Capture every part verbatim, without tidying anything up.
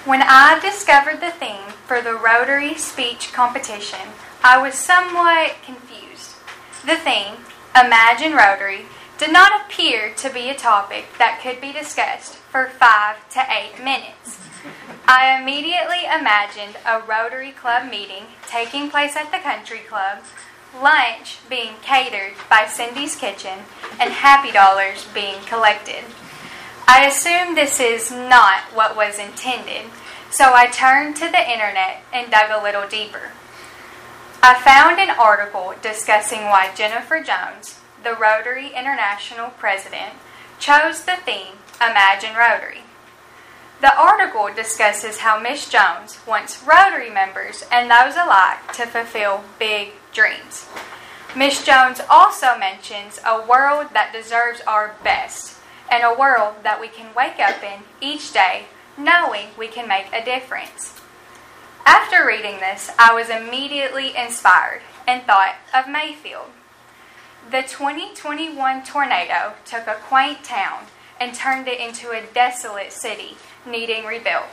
When I discovered the theme for the Rotary speech competition, I was somewhat confused. The theme, Imagine Rotary, did not appear to be a topic that could be discussed for five to eight minutes. I immediately imagined a Rotary Club meeting taking place at the country club, lunch being catered by Cindy's Kitchen, and happy dollars being collected. I assume this is not what was intended, so I turned to the internet and dug a little deeper. I found an article discussing why Jennifer Jones, the Rotary International president, chose the theme Imagine Rotary. The article discusses how Miss Jones wants Rotary members and those alike to fulfill big dreams. Miss Jones also mentions a world that deserves our best, and a world that we can wake up in each day knowing we can make a difference. After reading this, I was immediately inspired and thought of Mayfield. The twenty twenty-one tornado took a quaint town and turned it into a desolate city needing rebuilt.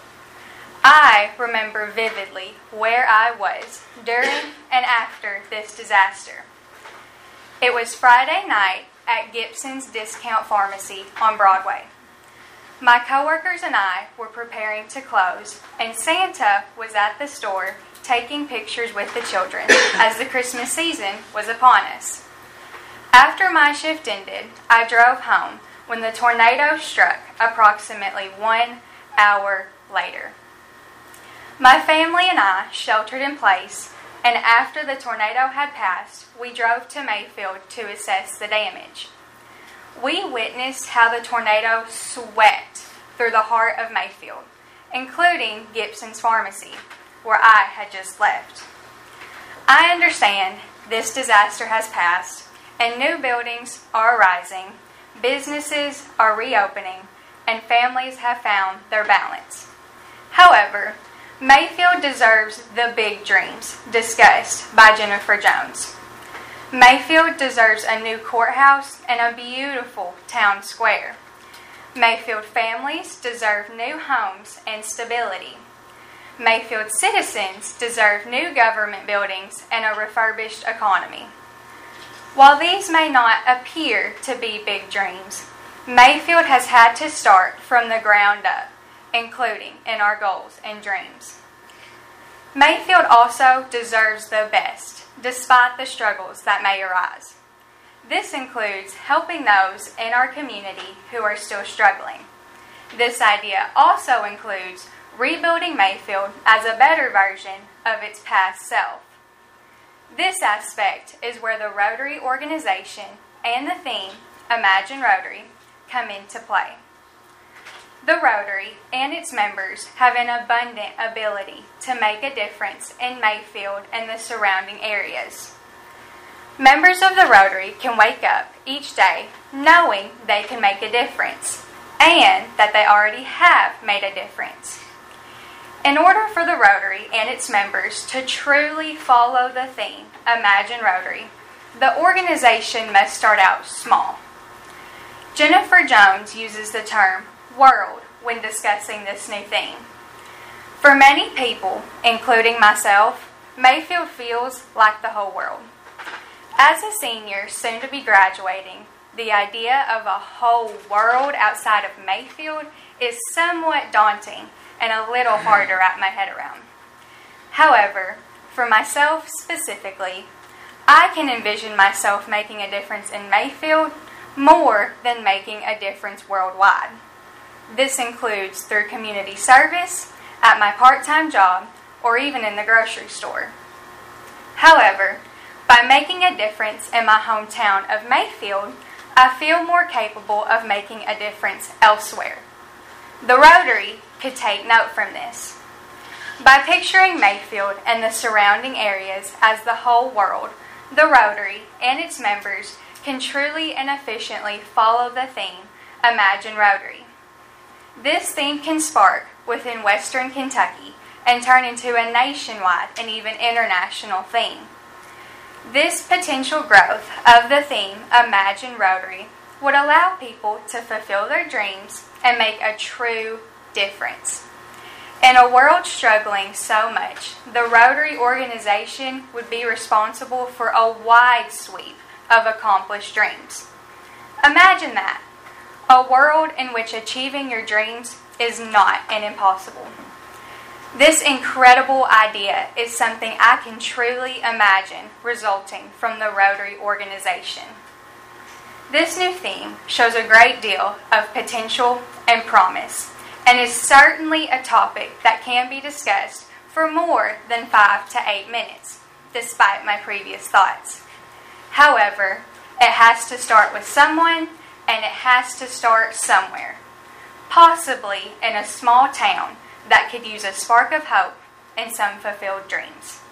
I remember vividly where I was during and after this disaster. It was Friday night at Gibson's Discount Pharmacy on Broadway. My coworkers and I were preparing to close, and Santa was at the store taking pictures with the children as the Christmas season was upon us. After my shift ended, I drove home when the tornado struck approximately one hour later. My family and I sheltered in place, and after the tornado had passed, we drove to Mayfield to assess the damage. We witnessed how the tornado swept through the heart of Mayfield, including Gibson's Pharmacy, where I had just left. I understand this disaster has passed, and new buildings are arising, businesses are reopening, and families have found their balance. However, Mayfield deserves the big dreams discussed by Jennifer Jones. Mayfield deserves a new courthouse and a beautiful town square. Mayfield families deserve new homes and stability. Mayfield citizens deserve new government buildings and a refurbished economy. While these may not appear to be big dreams, Mayfield has had to start from the ground up, including in our goals and dreams. Mayfield also deserves the best, despite the struggles that may arise. This includes helping those in our community who are still struggling. This idea also includes rebuilding Mayfield as a better version of its past self. This aspect is where the Rotary organization and the theme, Imagine Rotary, come into play. The Rotary and its members have an abundant ability to make a difference in Mayfield and the surrounding areas. Members of the Rotary can wake up each day knowing they can make a difference and that they already have made a difference. In order for the Rotary and its members to truly follow the theme, Imagine Rotary, the organization must start out small. Jennifer Jones uses the term world when discussing this new theme. For many people, including myself, Mayfield feels like the whole world. As a senior soon to be graduating, the idea of a whole world outside of Mayfield is somewhat daunting and a little hard to wrap my head around. However, for myself specifically, I can envision myself making a difference in Mayfield more than making a difference worldwide. This includes through community service, at my part-time job, or even in the grocery store. However, by making a difference in my hometown of Mayfield, I feel more capable of making a difference elsewhere. The Rotary could take note from this. By picturing Mayfield and the surrounding areas as the whole world, the Rotary and its members can truly and efficiently follow the theme, Imagine Rotary. This theme can spark within Western Kentucky and turn into a nationwide and even international theme. This potential growth of the theme, Imagine Rotary, would allow people to fulfill their dreams and make a true difference. In a world struggling so much, the Rotary organization would be responsible for a wide sweep of accomplished dreams. Imagine that. A world in which achieving your dreams is not an impossible. This incredible idea is something I can truly imagine resulting from the Rotary organization. This new theme shows a great deal of potential and promise, and is certainly a topic that can be discussed for more than five to eight minutes, despite my previous thoughts. However, it has to start with someone, and it has to start somewhere, possibly in a small town that could use a spark of hope and some fulfilled dreams.